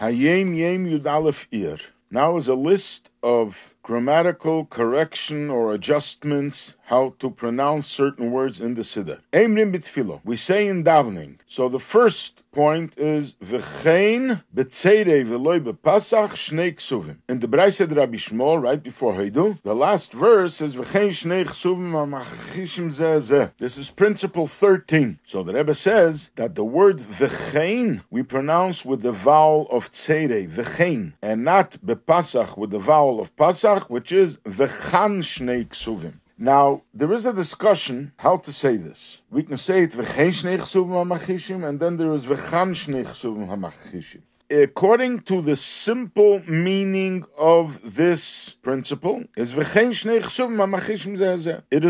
Hayem Yem Yud Aleph Ir. Now is a list of grammatical correction or adjustments, how to pronounce certain words in the Siddur. Eimrim bitfilo. We say in davening. So the first point is V'chein b'tzeirei v'loi b'pasach shnei ksuvim. In the Braised Rabbi Shmuel, right before Haidu, the last verse is V'chein shnei ksuvim amachishim zeh zeh. This is principle 13. So the Rebbe says that the word V'chein we pronounce with the vowel of tzeirei, V'chein, and not b'pasach with the vowel of pasach, which is V'chan shnei ksuvim. Now, there is a discussion how to say this. We can say it V'chein shnei ksuvim hamachishim, and then there is V'chan shnei ksuvim hamachishim. According to the simple meaning of this principle, is V'chein shnei ksuvim hamachishim zeh zeh. It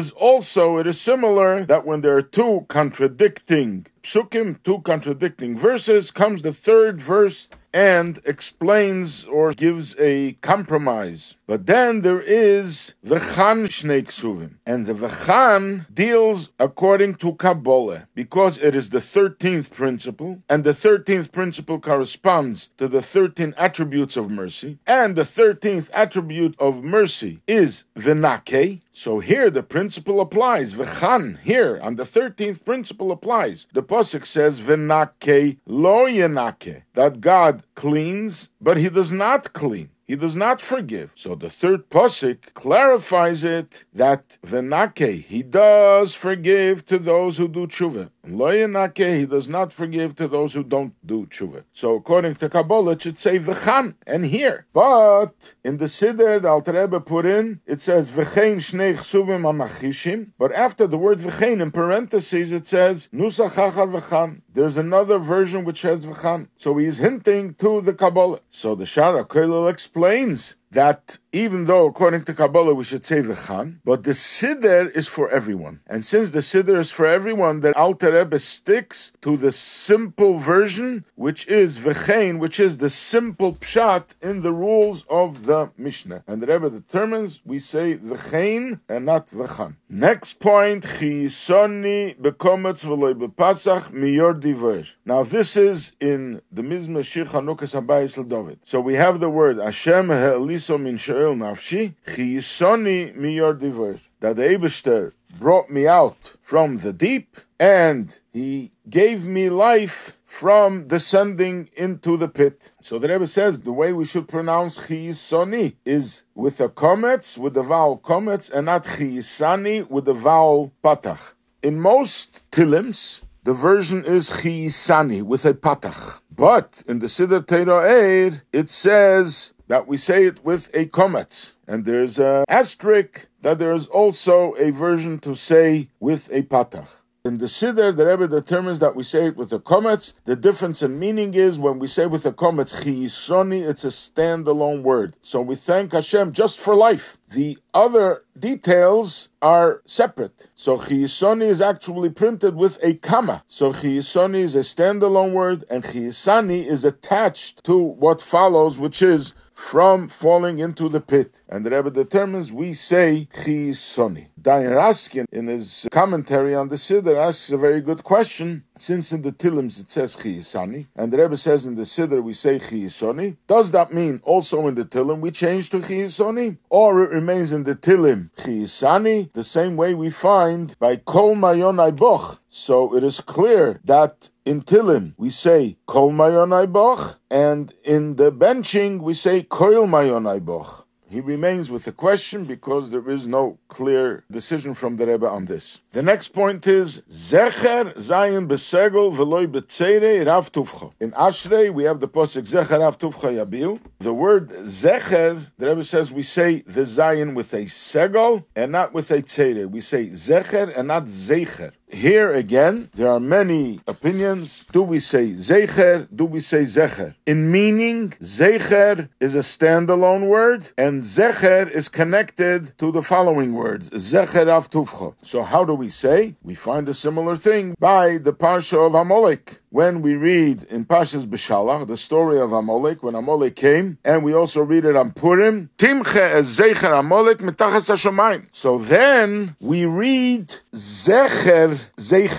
is similar that when there are two contradicting psukim, two contradicting verses, comes the third verse and explains or gives a compromise. But then there is V'chan shnei ksuvim. And the V'chan deals according to Kabbalah, because it is the 13th principle, and the 13th principle corresponds to the 13 attributes of mercy, and the 13th attribute of mercy is V'nakeh. So here the principle applies. V'chan, here on the 13th principle applies. The pasuk says V'nakeh lo yenakeh, that God cleans, but He does not clean. He does not forgive. So the third pasuk clarifies it that V'nakeh, He does forgive to those who do tshuva. Lo yenakeh, He does not forgive to those who don't do tshuva. So according to Kabbalah, it should say V'chan, and here. But in the Siddur, the Alter Rebbe put in, it says V'chein shnei ksuvim hamachishim, but after the word V'chein, in parentheses, it says Nusach achar V'chan. There's another version which has V'chan. So he is hinting to the Kabbalah. So the Shara Koilel explains that even though, according to Kabbalah, we should say V'chan, but the Siddur is for everyone. And since the Siddur is for everyone, the Alter Rebbe sticks to the simple version, which is V'chein, which is the simple pshat in the rules of the Mishnah. And the Rebbe determines we say V'chein and not V'chan. Next point, Chi yisoni bekometz v'loi bepasach miyor diver. Now this is in the Mizmor Shir Chanukas Habayis LeDavid. So we have the word Hashem ha'eliso min she'el nafshi, Chi yisoni miyor diver. That the Eibishter brought me out from the deep, and He gave me life from descending into the pit. So the Rebbe says the way we should pronounce Chi yisoni is with a kometz, with the vowel kometz, and not Chi yisani with the vowel patach. In most tilims, the version is Chi yisani with a patach. But in the Siddur Torah Eir, it says that we say it with a kometz. And there's an asterisk that there is also a version to say with a patach. In the Siddur, the Rebbe determines that we say it with a kometz. The difference in meaning is when we say with a kometz, Chi yisoni, it's a standalone word. So we thank Hashem just for life. The other details are separate. So Chi yisoni is actually printed with a comma. So Chi yisoni is a standalone word, and Chi yisani is attached to what follows, which is from falling into the pit. And the Rebbe determines we say Chi yisoni. Dayan Raskin, in his commentary on the Siddur, asks a very good question. Since in the Tilims it says Chi yisani, and the Rebbe says in the Siddur we say Chi yisoni, does that mean also in the Tilim we change to Chi yisoni? Or it remains in the Tilim Chi yisani, the same way we find by Kol Mayonai Boch. So it is clear that in Tilim we say Kol Mayonai Boch, and in the benching we say Koil Mayonai Boch. He remains with the question because there is no clear decision from the Rebbe on this. The next point is Zecher Zayin Besegel Veloi Betzeire Rav Tuvcha. In Ashrei we have the pasuk Zecher Rav Tuvcha Yabiu. The word Zecher, the Rebbe says we say the Zayin with a segel and not with a tzeire. We say Zecher and not Zecher. Here again, there are many opinions. Do we say Zecher? Do we say Zecher? In meaning, Zecher is a standalone word, and Zecher is connected to the following words, Zecher Av Tuvcha. So how do we say? We find a similar thing by the Parsha of Amalek. When we read in Parshas Beshalach, the story of Amalek, when Amalek came, and we also read it on Purim, Timche es Zecher Amalek mitachas hashamayim. So then we read Zecher, Zecher.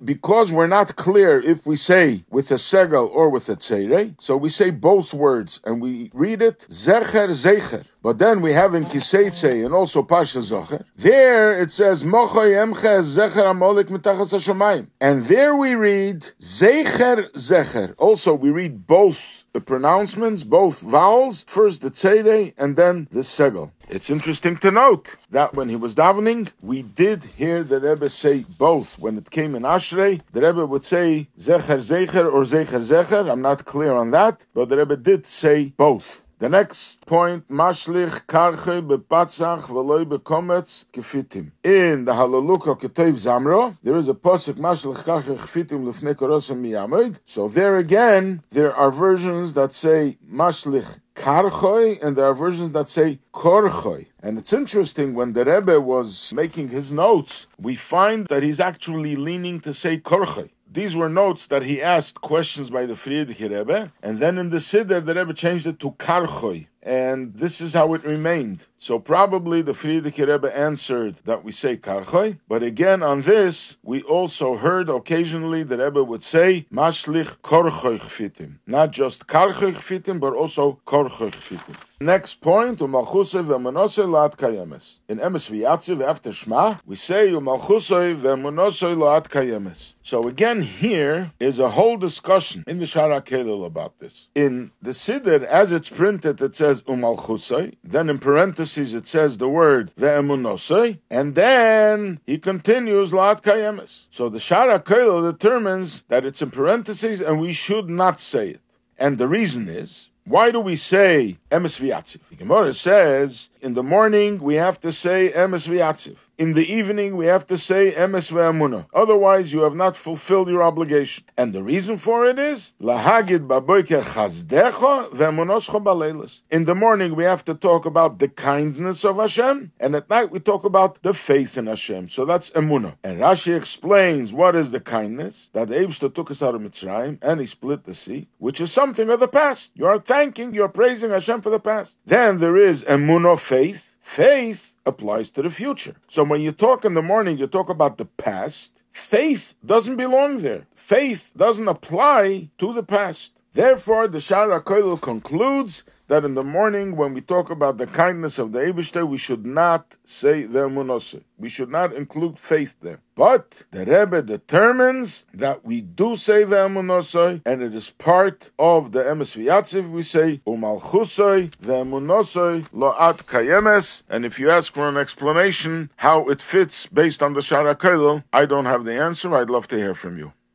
because we're not clear if we say with a segel or with a tzerei, so we say both words, and we read it zecher zecher. But then we have in Kiseitse and also Pasha Zocher. There it says Mochoy Emcha Zecher Amolik Mitachas HaShamayim. And there we read Zecher Zecher. Also we read both the pronouncements, both vowels, first the Tzedei and then the Segel. It's interesting to note that when he was davening, we did hear the Rebbe say both. When it came in Ashrei, the Rebbe would say Zecher Zecher or Zecher Zecher. I'm not clear on that, but the Rebbe did say both. The next point, Mashlich Karche Bepatzach Veloy Bekometz Kefitim. In the Halaluka Ketov Zamro, there is a pasuk Mashlich Karche Kefitim Lefnei Korosem Miyamid. So there again, there are versions that say Mashlich Karchoi, and there are versions that say Korchoi. And it's interesting, when the Rebbe was making his notes, we find that he's actually leaning to say Korchoi. These were notes that he asked questions by the Frierdiker Rebbe, and then in the Siddur, the Rebbe changed it to Karchoi. And this is how it remained. So probably the Frierdiker Rebbe answered that we say Karchoi, but again on this, we also heard occasionally the Rebbe would say Mashlich Korchoi Chfitim. Not just Karchoi Chfitim, but also Korchoi Chfitim. Next point, Umalchusoi ve'emunosoi la'at kayemes. In Emes V'yatziv, after Shema, we say Umalchusoi ve'emunosoi la'at kayemes. So again, here is a whole discussion in the Shara Kelil about this. In the Siddur, as it's printed, it says Umalchusoi. Then in parentheses, it says the word ve'emunosoi. And then he continues la'at kayemes. So the Shara Kelil determines that it's in parentheses and we should not say it. And the reason is, why do we say Emes V'yatziv? The Gemara says, in the morning we have to say Emes V'yatziv. In the evening we have to say Emes V'emunah. Otherwise you have not fulfilled your obligation. And the reason for it is, Lahagid Baboiker Chazdecha V'emunoscha Baleilas. In the morning we have to talk about the kindness of Hashem, and at night we talk about the faith in Hashem. So that's Emunah. And Rashi explains what is the kindness, that the Eibshter took us out of Mitzrayim, and he split the sea, which is something of the past. You are thanking, you are praising Hashem for the past. Then there is Emunah, faith. Faith applies to the future. So when you talk in the morning, you talk about the past. Faith doesn't belong there. Faith doesn't apply to the past. Therefore, the Shara Koilel concludes that in the morning, when we talk about the kindness of the Eibishter, we should not say ve'emunose. We should not include faith there. But the Rebbe determines that we do say ve'emunose, and it is part of the Emes V'yatziv. We say umalchusoi ve'emunose lo'at kayemes. And if you ask for an explanation how it fits based on the Shara Koilel, I don't have the answer. I'd love to hear from you.